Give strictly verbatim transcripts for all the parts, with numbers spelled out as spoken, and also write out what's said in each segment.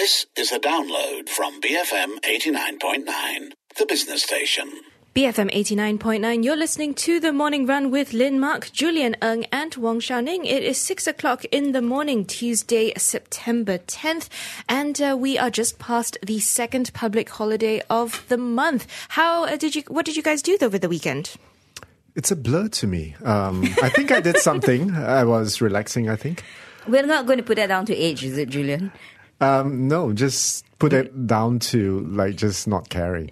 This is a download from B F M eighty-nine point nine, the business station. B F M eighty-nine point nine, you're listening to The Morning Run with Lin Mark, Julian Ng and Wong Xiaoning. It is six o'clock in the morning, Tuesday, September tenth, and uh, we are just past the second public holiday of the month. How uh, did you, what did you guys do over the weekend? It's a blur to me. Um, I think I did something. I was relaxing, I think. We're not going to put that down to age, is it, Julian? Um, no, just put it down to, like, just not caring.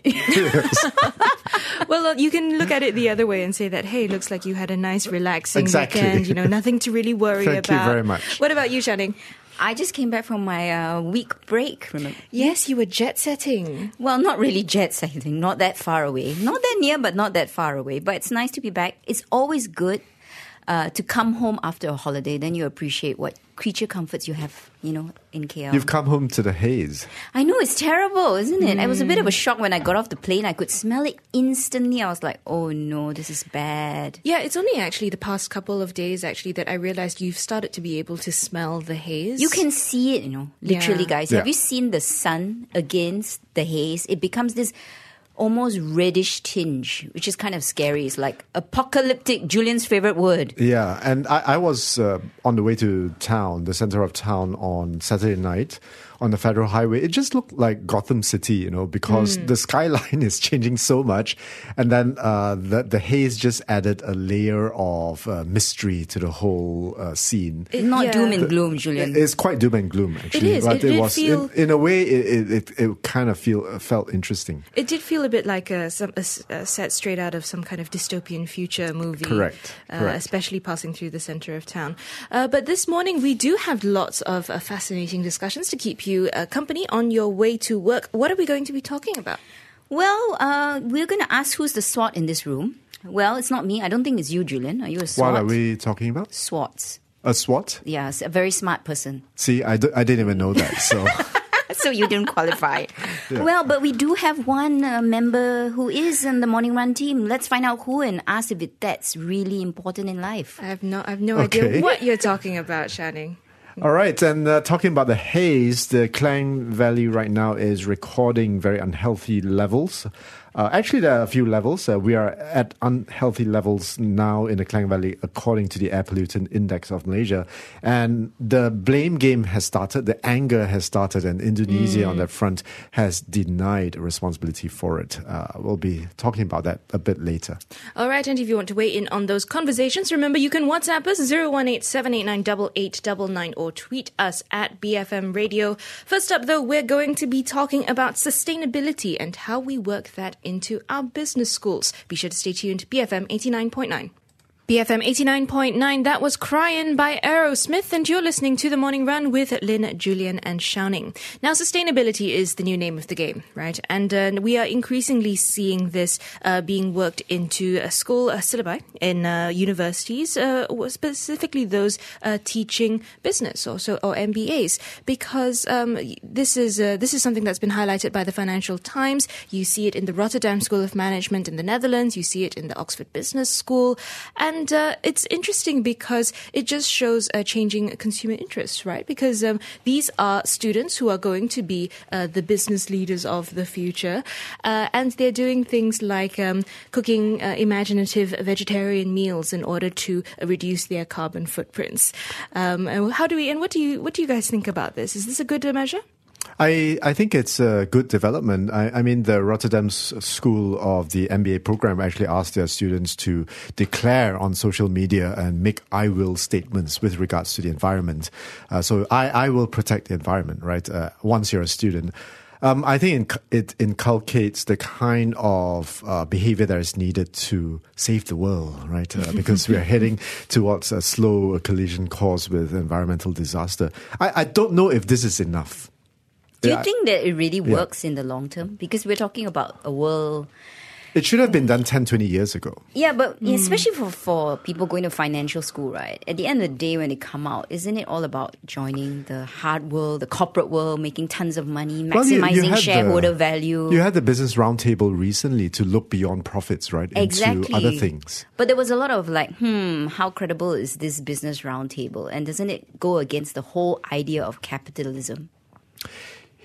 Well, uh, you can look at it the other way and say that, hey, looks like you had a nice relaxing Exactly. weekend, you know, nothing to really worry Thank about. you very much. What about you, Xiaoning? I just came back from my uh, week break, remember? Yes, you were jet-setting. Well, not really jet setting, not that far away. Not that near, but not that far away. But it's nice to be back. It's always good uh, to come home after a holiday. Then you appreciate what creature comforts you have, you know, in K L. You've come home to the haze. I know, it's terrible, isn't it? Mm. It was a bit of a shock when I got off the plane. I could smell it instantly. I was like, oh no, this is bad. Yeah, it's only actually the past couple of days actually that I realized you've started to be able to smell the haze. You can see it, you know, literally, Yeah. guys. Yeah. Have you seen the sun against the haze? It becomes this almost reddish tinge, which is kind of scary. It's like apocalyptic, Julian's favorite word. Yeah, and I, I was uh, on the way to town, the center of town, on Saturday night on the Federal Highway. It just looked like Gotham City, you know, because Mm. the skyline is changing so much. And then uh, the, the haze just added a layer of uh, mystery to the whole uh, scene. It- Not yeah. doom and gloom, Julian. It's quite doom and gloom, actually. is. But It did was feel- in, in a way, it it, it, it kind of feel uh, felt interesting. It did feel a bit like a, some, a, s- a set straight out of some kind of dystopian future movie. Correct, Uh, correct. Especially passing through the center of town. Uh, but this morning we do have lots of uh, fascinating discussions to keep you uh, company on your way to work. What are we going to be talking about? Well, uh, we're going to ask who's the SWAT in this room. Well, it's not me. I don't think it's you, Julian. Are you a SWAT? What are we talking about? SWATs. A SWAT? Yes, a very smart person. See, I, d- I didn't even know that, so... So you didn't qualify. Yeah. Well, but we do have one uh, member who is in the Morning Run team. Let's find out who and ask if it, that's really important in life. I have no, I have no Okay. idea what you're talking about, Xiaoning. All right, and uh, talking about the haze, the Klang Valley right now is recording very unhealthy levels. Uh, actually, there are a few levels. Uh, we are at unhealthy levels now in the Klang Valley, according to the Air Pollutant Index of Malaysia. And the blame game has started, the anger has started, and Indonesia mm. on that front has denied responsibility for it. Uh, we'll be talking about that a bit later. All right, and if you want to weigh in on those conversations, remember you can WhatsApp us zero one eight seven eight nine eight eight nine nine or tweet us at B F M Radio. First up, though, we're going to be talking about sustainability and how we work that into our business schools. Be sure to stay tuned. B F M eighty-nine point nine. B F M eighty-nine point nine, that was Cryin' by Aerosmith, and you're listening to The Morning Run with Lin, Julian and Xiaoning. Now, sustainability is the new name of the game, right? And uh, we are increasingly seeing this uh, being worked into uh, school uh, syllabi in uh, universities, uh, specifically those uh, teaching business or, so, or M B As, because um, this is uh, this is something that's been highlighted by the Financial Times. You see it in the Rotterdam School of Management in the Netherlands. You see it in the Oxford Business School. And And uh, it's interesting because it just shows uh, changing consumer interests, right? Because um, these are students who are going to be uh, the business leaders of the future. Uh, and they're doing things like um, cooking uh, imaginative vegetarian meals in order to uh, reduce their carbon footprints. Um, and how do we, and what do you, what do you guys think about this? Is this a good uh, measure? I, I think it's a good development. I, I mean, the Rotterdam School of the M B A program actually asked their students to declare on social media and make I will statements with regards to the environment. Uh, so I, I will protect the environment, right? Uh, once you're a student. Um, I think it inculcates the kind of uh, behavior that is needed to save the world, right? Uh, because we are heading towards a slow collision course with environmental disaster. I, I don't know if this is enough. Do you Yeah. think that it really Yeah. works in the long term? Because we're talking about a world... It should have been done ten, twenty years ago. Yeah, but especially for, for people going to financial school, right? At the end of the day, when they come out, isn't it all about joining the hard world, the corporate world, making tons of money, Well, you- you maximizing had shareholder the- value? You had the Business Roundtable recently to look beyond profits, right? Exactly. Into other things. But there was a lot of like, hmm, how credible is this business roundtable? And doesn't it go against the whole idea of capitalism?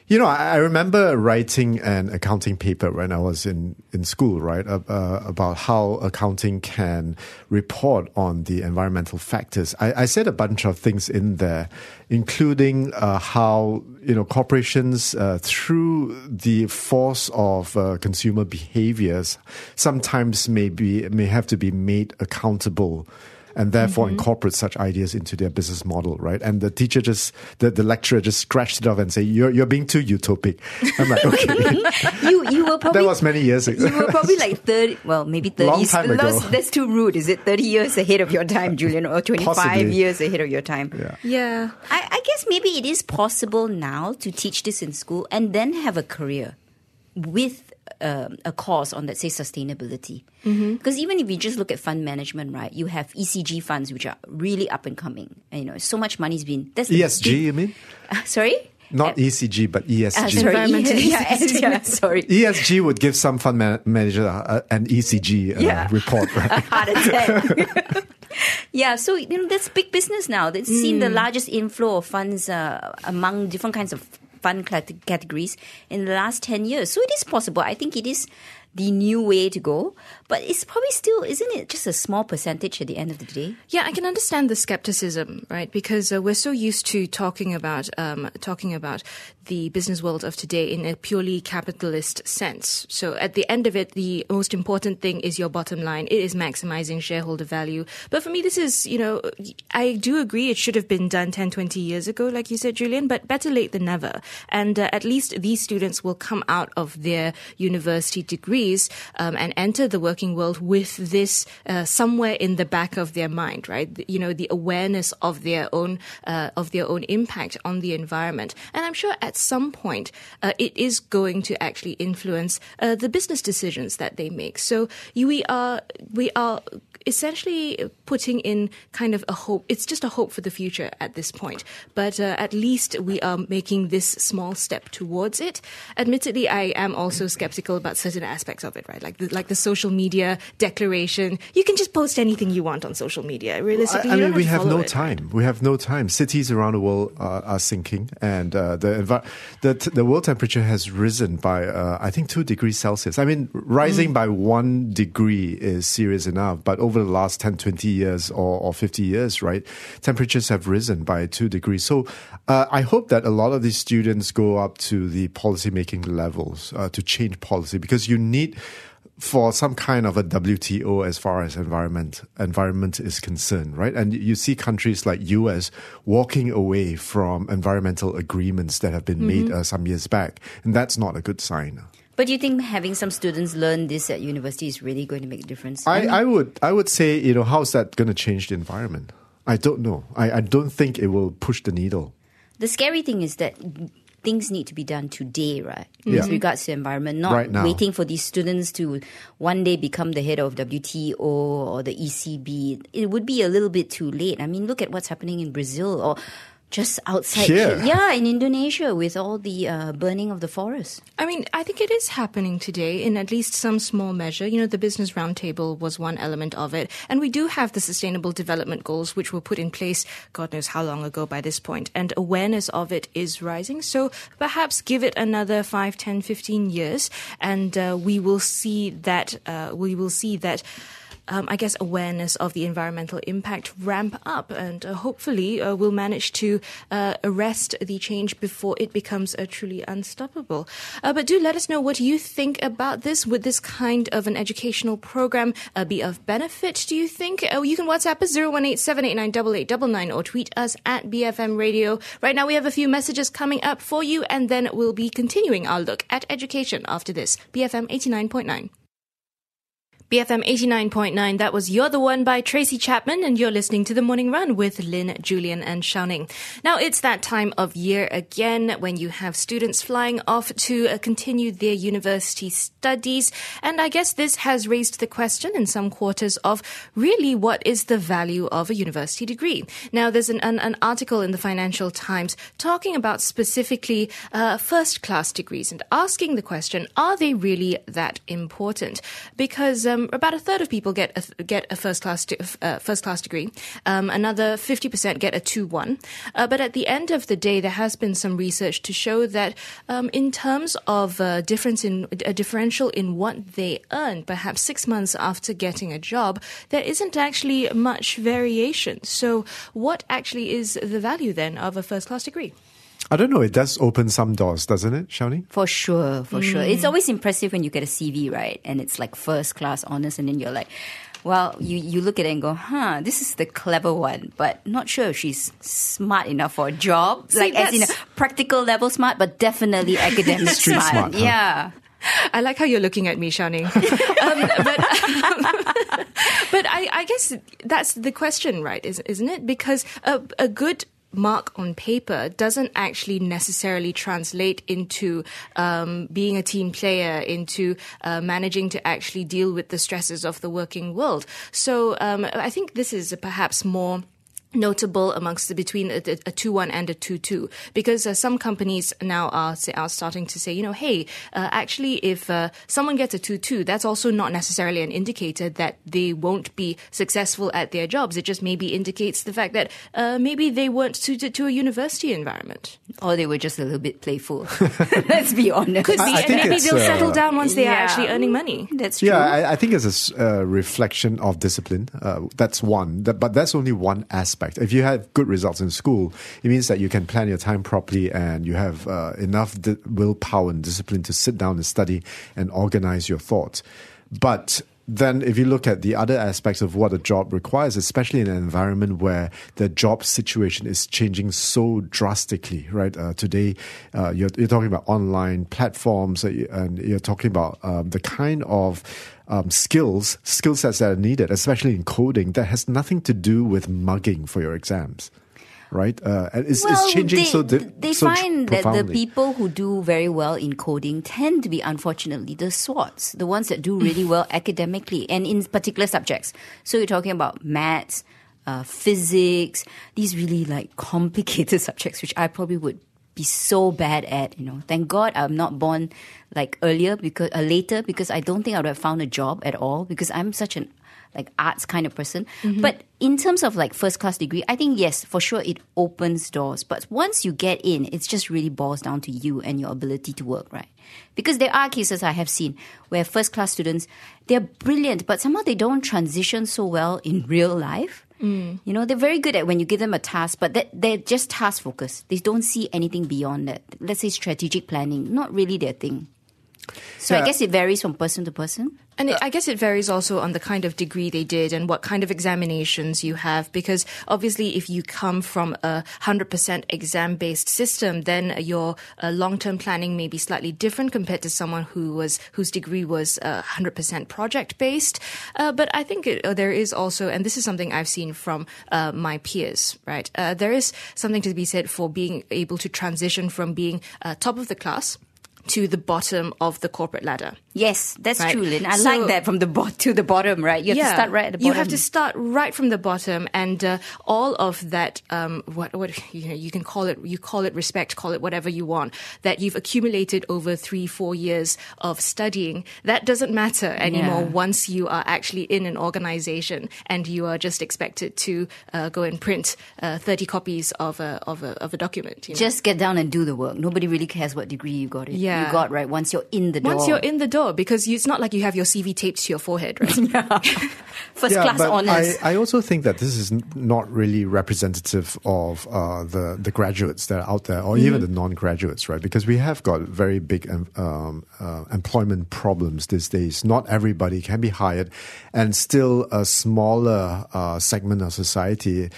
You know, I, I remember writing an accounting paper when I was in, in school, right, uh, uh, about how accounting can report on the environmental factors. I, I said a bunch of things in there, including uh, how, you know, corporations, uh, through the force of uh, consumer behaviors, sometimes may be, may have to be made accountable, and therefore mm-hmm. incorporate such ideas into their business model, right? And the teacher just, the, the lecturer just scratched it off and say, "You're you're being too utopic." I'm like, okay. you you were probably that was many years ago. You were probably like thirty, well, maybe thirty. Long time ago. That's, that's too rude. Is it thirty years ahead of your time, Julian, or twenty-five Possibly. years ahead of your time? Yeah. Yeah. I, I guess maybe it is possible now to teach this in school and then have a career with Um, a course on, let's say, sustainability. Because mm-hmm. even if you just look at fund management, right, you have E C G funds which are really up and coming. And, you know, so much money's been... That's E S G, big, you mean? Uh, sorry? Not uh, E C G, but E S G. Uh, sorry, Environmental e- yeah, yeah, sorry. E S G would give some fund man- manager uh, an E C G uh, Yeah. report, right? A heart attack. Yeah, so, you know, that's big business now. They've mm. seen the largest inflow of funds uh, among different kinds of fund categories in the last ten years. So it is possible. I think it is the new way to go. But it's probably still, isn't it just a small percentage at the end of the day? Yeah, I can understand the skepticism, right? Because uh, we're so used to talking about um, talking about the business world of today in a purely capitalist sense. So at the end of it, the most important thing is your bottom line. It is maximizing shareholder value. But for me, this is, you know, I do agree it should have been done ten, twenty years ago, like you said, Julian, but better late than never. And uh, at least these students will come out of their university degrees um, and enter the working world with this uh, somewhere in the back of their mind, right? You know, the awareness of their own uh, of their own impact on the environment. And I'm sure at some point uh, it is going to actually influence uh, the business decisions that they make. So you, we are we are essentially putting in kind of a hope. It's just a hope for the future at this point. But uh, at least we are making this small step towards it. Admittedly, I am also skeptical about certain aspects of it, right? Like the, like the social media declaration. You can just post anything you want on social media. Realistically, I, I you mean, don't we have, have to no follow it, time. right? We have no time. Cities around the world uh, are sinking, and uh, the, envi- the the world temperature has risen by, uh, I think, two degrees Celsius. I mean, rising mm. by one degree is serious enough, but over the last ten, twenty years or, or fifty years, right, temperatures have risen by two degrees. So uh, I hope that a lot of these students go up to the policy-making levels uh, to change policy, because you need, for some kind of a W T O as far as environment environment is concerned, right? And you see countries like U S walking away from environmental agreements that have been mm-hmm. made uh, some years back, and that's not a good sign. But do you think having some students learn this at university is really going to make a difference? I, I, mean, I would I would say, you know, how's that going to change the environment? I don't know. I, I don't think it will push the needle. The scary thing is that things need to be done today, right? Yeah. With regards to environment, not right now. waiting for these students to one day become the head of W T O or the E C B. It would be a little bit too late. I mean, look at what's happening in Brazil or just outside here. Yeah, in Indonesia with all the uh, burning of the forest. I mean, I think it is happening today in at least some small measure. You know, the Business Roundtable was one element of it. And we do have the Sustainable Development Goals, which were put in place God knows how long ago by this point. And awareness of it is rising. So perhaps give it another five, ten, fifteen years, and uh, we will see that, uh, we will see that Um, I guess, awareness of the environmental impact ramp up, and uh, hopefully uh, we'll manage to uh, arrest the change before it becomes uh, truly unstoppable. Uh, but do let us know what you think about this. Would this kind of an educational program uh, be of benefit, do you think? Uh, you can WhatsApp us zero one eight seven eight nine eight eight nine nine or tweet us at B F M Radio. Right now we have a few messages coming up for you, and then we'll be continuing our look at education after this. B F M eighty-nine point nine. B F M eighty-nine point nine, that was You're the One by Tracy Chapman, and you're listening to The Morning Run with Lynn, Julian and Xiaoning. Now, it's that time of year again when you have students flying off to uh, continue their university studies, and I guess this has raised the question in some quarters of really what is the value of a university degree. Now, there's an, an, an article in the Financial Times talking about specifically uh, first-class degrees and asking the question, are they really that important? Because um, um, about a third of people get a, get a first class de- uh, first class degree. Um, another fifty percent get a two one. Uh, but at the end of the day, there has been some research to show that um, in terms of uh, difference in a differential in what they earn, perhaps six months after getting a job, there isn't actually much variation. So, what actually is the value then of a first class degree? I don't know. It does open some doors, doesn't it, Shawnee? For sure, for mm. sure. It's always impressive when you get a C V, right? And it's like first class honors, and then you're like, well, you, you look at it and go, huh, this is the clever one, but not sure if she's smart enough for a job. See, like as in a practical level smart, but definitely academic Street smart. smart, huh? Yeah. I like how you're looking at me, Shani. um, but but I, I guess that's the question, right? Is, isn't it? Because a, a good mark on paper doesn't actually necessarily translate into um, being a team player, into uh, managing to actually deal with the stresses of the working world. So um, I think this is perhaps more notable amongst the between a, a two one and a two two, because uh, some companies now are are starting to say, you know, hey, uh, actually, if uh, someone gets a two two, that's also not necessarily an indicator that they won't be successful at their jobs. It just maybe indicates the fact that uh, maybe they weren't suited to a university environment, or they were just a little bit playful. Let's be honest. Could be, I, I and maybe they'll uh, settle down once they yeah. are actually earning money. That's true. Yeah, I, I think it's a uh, reflection of discipline. Uh, that's one, that, but that's only one aspect. If you have good results in school, it means that you can plan your time properly and you have uh, enough di- willpower and discipline to sit down and study and organize your thoughts. But then if you look at the other aspects of what a job requires, especially in an environment where the job situation is changing so drastically, right? Uh, today, uh, you're, you're talking about online platforms, uh, and you're talking about um, the kind of um, skills, skill sets that are needed, especially in coding, that has nothing to do with mugging for your exams. Right, uh, and it's, well, it's changing they, so. Di- they so find that profoundly. the people who do very well in coding tend to be, unfortunately, the SWOTs, the ones that do really well academically and in particular subjects. So you're talking about maths, uh, physics, these really like complicated subjects, which I probably would be so bad at. You know, thank God I'm not born like earlier because uh, later because I don't think I would have found a job at all because I'm such an like arts kind of person. Mm-hmm. But in terms of like first class degree, I think yes, for sure it opens doors. But once you get in, it's just really boils down to you and your ability to work, right? Because there are cases I have seen where first class students, they're brilliant, but somehow they don't transition so well in real life. Mm. You know, they're very good at when you give them a task, but that, they're just task focused. They don't see anything beyond that. Let's say strategic planning, not really their thing. So yeah. I guess it varies from person to person. And it, I guess it varies also on the kind of degree they did and what kind of examinations you have. Because obviously, if you come from a one hundred percent exam-based system, then your uh, long-term planning may be slightly different compared to someone who was whose degree was uh, one hundred percent project-based. Uh, but I think it, uh, there is also, and this is something I've seen from uh, my peers, right? Uh, there is something to be said for being able to transition from being uh, top of the class to the bottom of the corporate ladder. Yes, that's right? true, Lynn. I so, like that, from the bottom to the bottom, right? You have yeah, to start right at the bottom. You have to start right from the bottom, and uh, all of that, um, what what you know, you can call it, you call it respect, call it whatever you want, that you've accumulated over three, four years of studying. That doesn't matter anymore Yeah. once you are actually in an organization and you are just expected to uh, go and print uh, thirty copies of a of a of a document. You know? Just get down and do the work. Nobody really cares what degree you got it. Yeah. You got, right? Once you're in the door. Once you're in the door, because you, it's not like you have your C V taped to your forehead, right? yeah. First yeah, class but honors. I, I also think that this is n- not really representative of uh, the the graduates that are out there, or mm-hmm. even the non-graduates, right? Because we have got very big um, um, uh, employment problems these days. Not everybody can be hired, and still a smaller uh, segment of society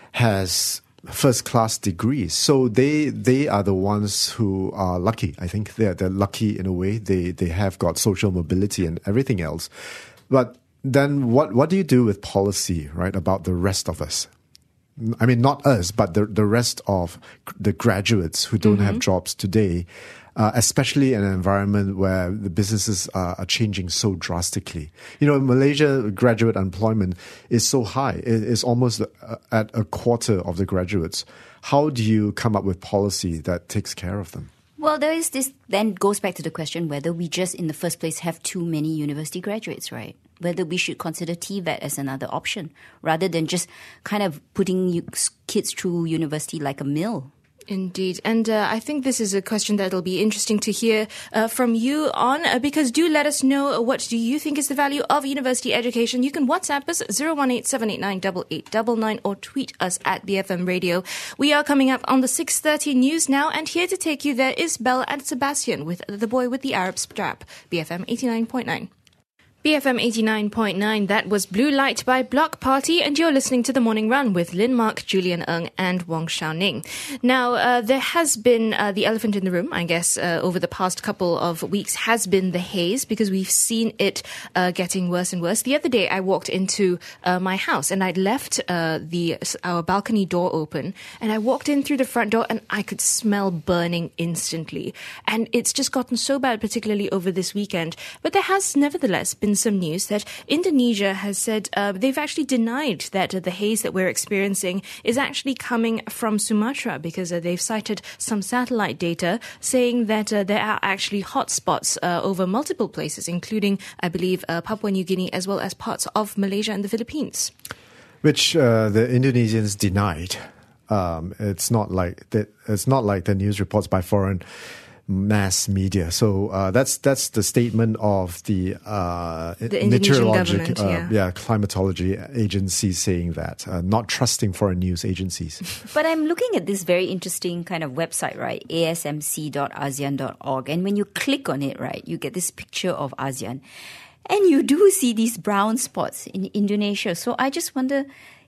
has first-class degrees. So they they are the ones who are lucky. I think they're they're lucky in a way. They they have got social mobility and everything else. But then what what do you do with policy, right, about the rest of us? I mean, not us, but the the rest of the graduates who don't mm-hmm. have jobs today, uh, especially in an environment where the businesses are, are changing so drastically. You know, in Malaysia, graduate unemployment is so high. It, it's almost a, at a quarter of the graduates. How do you come up with policy that takes care of them? Well, there is this, then goes back to the question whether we just in the first place have too many university graduates, right? whether we should consider T VET as another option rather than just kind of putting you, kids through university like a mill. Indeed. And uh, I think this is a question that'll be interesting to hear uh, from you on, uh, because do let us know what do you think is the value of university education. You can WhatsApp us zero one eight seven eight nine eight eight nine nine or tweet us at B F M Radio. We are coming up on the six thirty news now, and here to take you there is Belle and Sebastian with The Boy with the Arab Strap, B F M eighty-nine point nine. B F M eighty-nine point nine, that was Blue Light by Block Party, and you're listening to The Morning Run with Lin Mark, Julian Ng, and Wong Xiaoning. Now, uh, there has been uh, the elephant in the room, I guess, uh, over the past couple of weeks has been the haze, because we've seen it uh, getting worse and worse. The other day, I walked into uh, my house, and I'd left uh, the our balcony door open, and I walked in through the front door, and I could smell burning instantly. And it's just gotten so bad, particularly over this weekend. But there has nevertheless been some news that Indonesia has said uh, they've actually denied that uh, the haze that we're experiencing is actually coming from Sumatra, because uh, they've cited some satellite data saying that uh, there are actually hotspots uh, over multiple places, including, I believe, uh, Papua New Guinea, as well as parts of Malaysia and the Philippines. Which uh, the Indonesians denied. Um, it's not like that. It's not like the news reports by foreign mass media. So uh, that's that's the statement of the, uh, the Indonesian government, uh, yeah. yeah, climatology agency saying that, uh, not trusting foreign news agencies. But I'm looking at this very interesting kind of website, right? A S M C dot ASEAN dot org. And when you click on it, right, you get this picture of ASEAN. And you do see these brown spots in Indonesia. So I just wonder,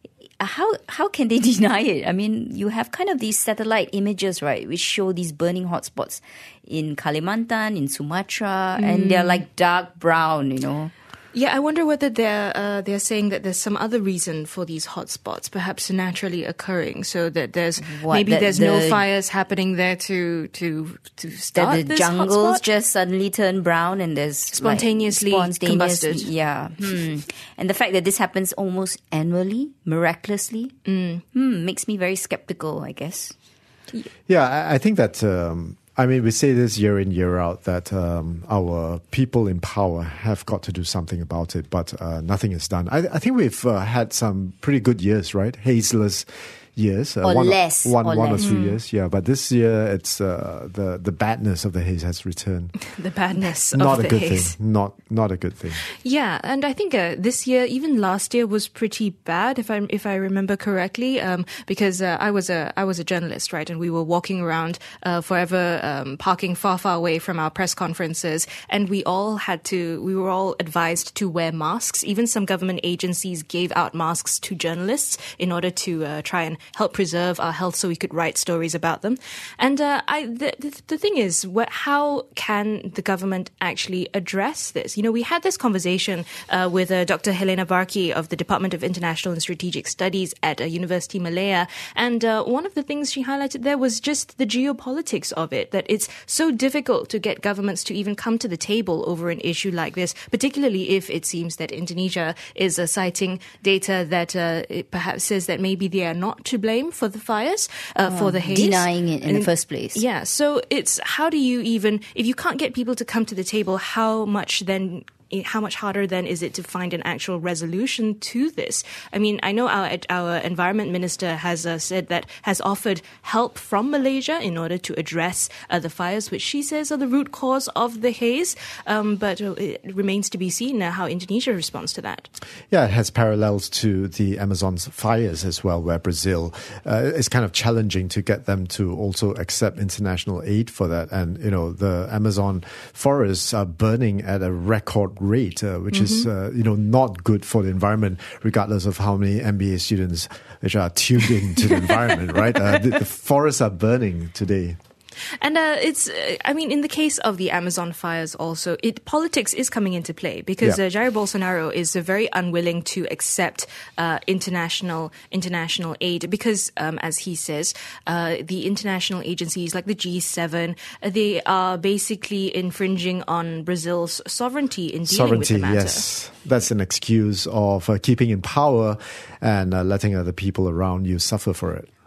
How how can they deny it? I mean, you have kind of these satellite images, right, which show these burning hotspots in Kalimantan, in Sumatra, mm. and they're like dark brown, you know. Yeah, I wonder whether they're uh, they're saying that there's some other reason for these hotspots, perhaps naturally occurring, so that there's what, maybe the, there's the, no fires happening there to to to start the, the this jungles hotspot? Just suddenly turn brown and there's spontaneously like, spontaneous, combusted. Yeah, hmm. And the fact that this happens almost annually, miraculously, mm. hmm, makes me very skeptical, I guess. Yeah, I, I think that. Um, I mean, we say this year in, year out that um, our people in power have got to do something about it, but uh, nothing is done. I, I think we've uh, had some pretty good years, right? Hazeless years. Uh, or one less. Or, one, or one less. or two Mm. years, yeah. But this year, it's uh, the, the badness of the haze has returned. The badness not of a the good haze. thing. Not not a good thing. Yeah, and I think uh, this year, even last year, was pretty bad, if I if I remember correctly, um, because uh, I was a I was a journalist, right, and we were walking around uh, forever, um, parking far far away from our press conferences, and we all had to we were all advised to wear masks. Even some government agencies gave out masks to journalists in order to uh, try and help preserve our health, so we could write stories about them. And uh, I, the, the, the thing is, what, how can the government actually address this? You know, we had this conversation uh, with uh, Doctor Helena Barkey of the Department of International and Strategic Studies at uh, University Malaya, and uh, one of the things she highlighted there was just the geopolitics of it, that it's so difficult to get governments to even come to the table over an issue like this, particularly if it seems that Indonesia is uh, citing data that uh, it perhaps says that maybe they are not to blame for the fires, uh, oh, for the haze. Denying it in and, the first place. Yeah, so it's how do you even, if you can't get people to come to the table, how much then how much harder then is it to find an actual resolution to this? I mean, I know our our environment minister has uh, said that has offered help from Malaysia in order to address uh, the fires, which she says are the root cause of the haze. Um, but it remains to be seen uh, how Indonesia responds to that. Yeah, it has parallels to the Amazon's fires as well, where Brazil uh, is kind of challenging to get them to also accept international aid for that. And, you know, the Amazon forests are burning at a record rate, uh, which mm-hmm. is, uh, you know, not good for the environment, regardless of how many M B A students which are tuned into the environment, right? Uh, the, the forests are burning today. And uh, it's, uh, I mean, in the case of the Amazon fires also, it politics is coming into play because yeah. uh, Jair Bolsonaro is uh, very unwilling to accept uh, international international aid because, um, as he says, uh, the international agencies like the G seven, uh, they are basically infringing on Brazil's sovereignty in dealing sovereignty, with the matter. Yes. That's an excuse of uh, keeping in power and uh, letting other people around you suffer for it.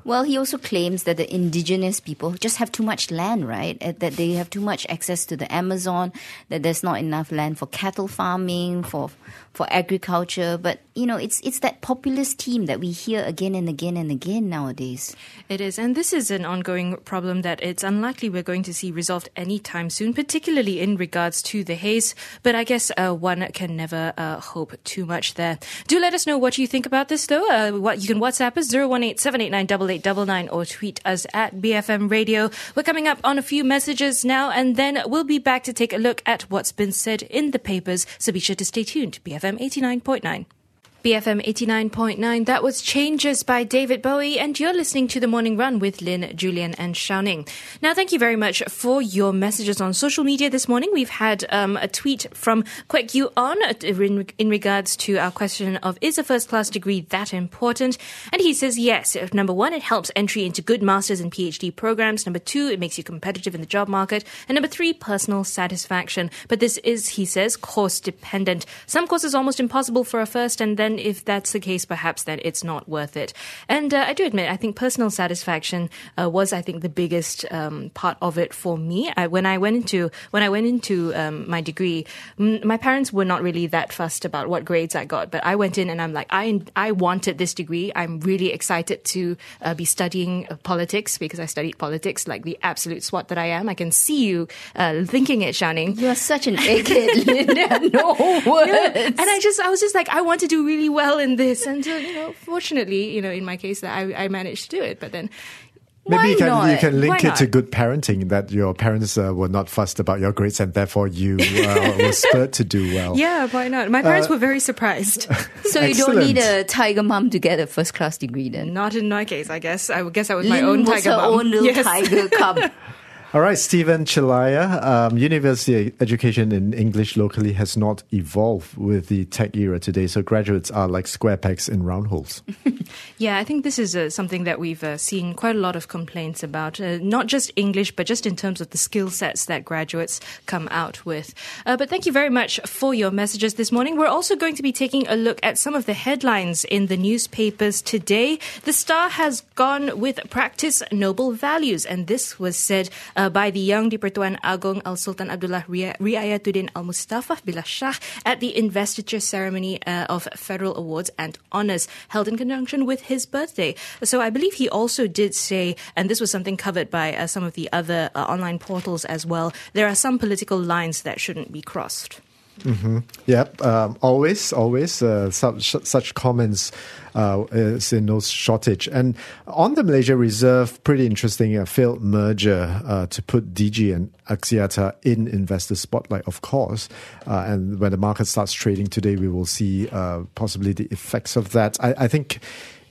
Well, he also claims that the indigenous people just have too much land, right? Uh, That they have too much access to the Amazon, that there's not enough land for cattle farming, for for agriculture. But, you know, it's it's that populist team that we hear again and again and again nowadays. It is, and this is an ongoing problem that it's unlikely we're going to see resolved anytime soon, particularly in regards to the haze. But I guess uh, one can never uh, hope too much there. Do let us know what you think about this, though. Uh, what you can WhatsApp us zero one eight seven eight nine eight eight nine nine or tweet us at B F M Radio. We're coming up on a few messages now, and then we'll be back to take a look at what's been said in the papers. So be sure to stay tuned. B F M eighty-nine point nine. B F M eighty-nine point nine. That was Changes by David Bowie, and you're listening to The Morning Run with Lynn, Julian and Xiaoning. Now, thank you very much for your messages on social media this morning. We've had um, a tweet from Kwek Yu On in, in regards to our question of, is a first-class degree that important? And he says, yes. Number one, it helps entry into good master's and PhD programs. Number two, it makes you competitive in the job market. And number three, personal satisfaction. But this is, he says, course-dependent. Some courses are almost impossible for a first, and then if that's the case, perhaps then it's not worth it. And uh, I do admit, I think personal satisfaction uh, was, I think, the biggest um, part of it for me. I, when I went into when I went into um, my degree, m- my parents were not really that fussed about what grades I got, but I went in and I'm like, I I wanted this degree. I'm really excited to uh, be studying uh, politics because I studied politics like the absolute swot that I am. I can see you uh, thinking it, Xiaoning. You're such an egghead, Linda. No words. Yeah. And I just, I was just like, I want to do really well in this, and uh, you know, fortunately, you know, in my case, that I, I managed to do it. But then, Maybe Why you can not? you can link Why it to not? good parenting, that your parents uh, were not fussed about your grades and therefore you uh, were spurred to do well. yeah, why not? My parents were very surprised. So you don't Excellent. need a tiger mum to get a first class degree then. Not in my case, I guess. I would guess I was my Lynn own was tiger her mum. own little Yes. tiger cub. All right, Stephen Chilaya, um, university education in English locally has not evolved with the tech era today, so graduates are like square pegs in round holes. Yeah, I think this is uh, something that we've uh, seen quite a lot of complaints about, uh, not just English, but just in terms of the skill sets that graduates come out with. Uh, but thank you very much for your messages this morning. We're also going to be taking a look at some of the headlines in the newspapers today. The Star has gone with practice noble values, and this was said uh, by the Young Di-Pertuan Agong Al-Sultan Abdullah Ria- Riayatuddin Al-Mustafa Billah Shah at the investiture ceremony uh, of Federal Awards and Honours held in conjunction with his birthday. So I believe he also did say, and this was something covered by uh, some of the other uh, online portals as well, there are some political lines that shouldn't be crossed. Mm-hmm. Yep, um, always, always uh, such, such comments uh, is in no shortage. And on the Malaysia Reserve, pretty interesting, a failed merger uh, to put D G and Axiata in investor spotlight, of course. Uh, and when the market starts trading today, we will see uh, possibly the effects of that. I, I think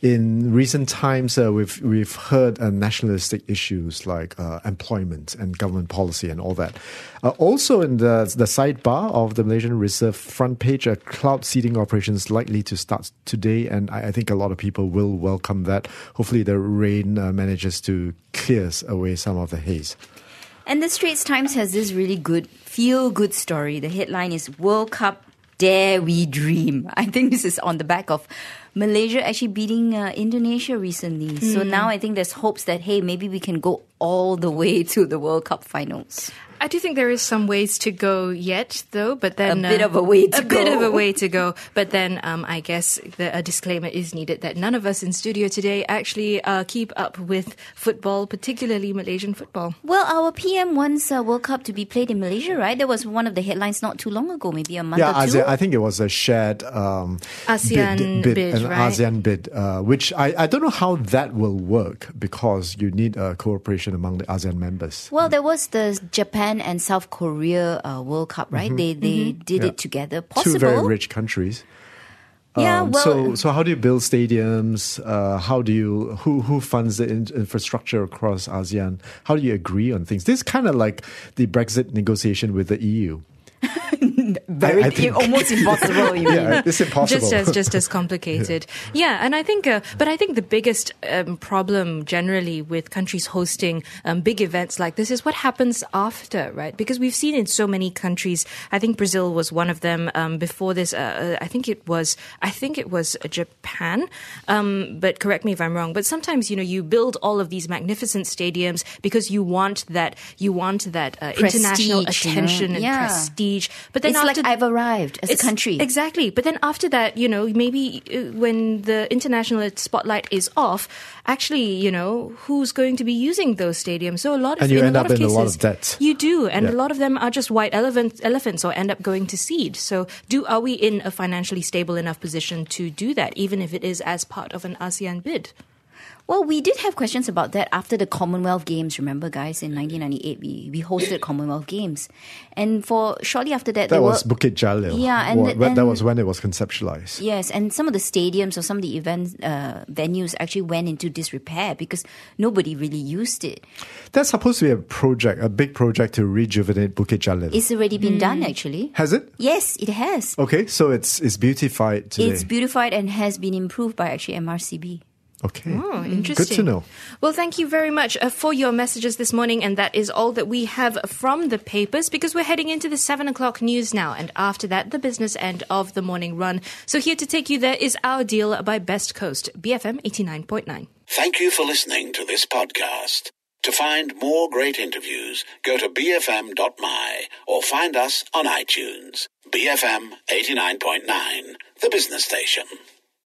in recent times, uh, we've we've heard uh, nationalistic issues like uh, employment and government policy and all that. Uh, also, in the the sidebar of the Malaysian Reserve front page, uh, cloud seeding operations likely to start today, and I, I think a lot of people will welcome that. Hopefully, the rain uh, manages to clear away some of the haze. And the Straits Times has this really good, feel-good story. The headline is World Cup, Dare We Dream. I think this is on the back of Malaysia actually beating uh, Indonesia recently. Mm. So now I think there's hopes that, hey, maybe we can go all the way to the World Cup finals. I do think there is some ways to go yet, though, but then... A bit uh, of a way to a go. A bit of a way to go. But then um, I guess the, a disclaimer is needed that none of us in studio today actually uh, keep up with football, particularly Malaysian football. Well, our P M wants a World Cup to be played in Malaysia, right? That was one of the headlines not too long ago, maybe a month Yeah, or two. ASEAN, I think it was a shared um, ASEAN bid, bid, an right? ASEAN bid, uh, which I, I don't know how that will work because you need uh, cooperation among the ASEAN members. Well, there was the Japan and South Korea uh, World Cup, right? They they did Yeah. it together. Possible. Two very rich countries. Yeah, Um, well, so so how do you build stadiums? Uh, how do you who who funds the in- infrastructure across ASEAN? How do you agree on things? This is kind of like the Brexit negotiation with the E U. very I think- almost impossible. You mean? Yeah, it's impossible. Just as just as complicated. Yeah, and I think, uh, but I think the biggest um, problem generally with countries hosting um, big events like this is what happens after, right? Because we've seen in so many countries. I think Brazil was one of them. Um, before this, uh, I think it was. I think it was Japan. Um, but correct me if I'm wrong. But sometimes, you know, you build all of these magnificent stadiums because you want that. You want that uh, international Prestige, you know? attention and Yeah. prestige. But then It's after like I've arrived as a It's- country. Exactly. But then after that, you know, maybe uh, when the international spotlight is off, actually, you know, who's going to be using those stadiums? So a lot of And you in end a lot up of in a cases, lot of debt. You do, and Yeah. a lot of them are just white elephant, elephants or end up going to seed. So, do are we in a financially stable enough position to do that, even if it is as part of an ASEAN bid? Well, we did have questions about that after the Commonwealth Games. Remember, guys, in nineteen ninety-eight, we, we hosted Commonwealth Games. And for shortly after that, That there was were, Bukit Jalil. Yeah, and- Wa- that and- was when it was conceptualized. Yes, and some of the stadiums or some of the event uh, venues actually went into disrepair because nobody really used it. That's supposed to be a project, a big project to rejuvenate Bukit Jalil. It's already been done, actually. Has it? Yes, it has. Okay, so it's it's beautified today. It's beautified and has been improved by actually M R C B. Okay. Oh, Good interesting. to know. Well, thank you very much uh, for your messages this morning. And that is all that we have from the papers because we're heading into the seven o'clock news now. And after that, the business end of the morning run. So here to take you there is Our Deal by Best Coast, B F M eighty-nine point nine. Thank you for listening to this podcast. To find more great interviews, go to b f m dot m y or find us on iTunes. B F M eighty-nine point nine, the business station.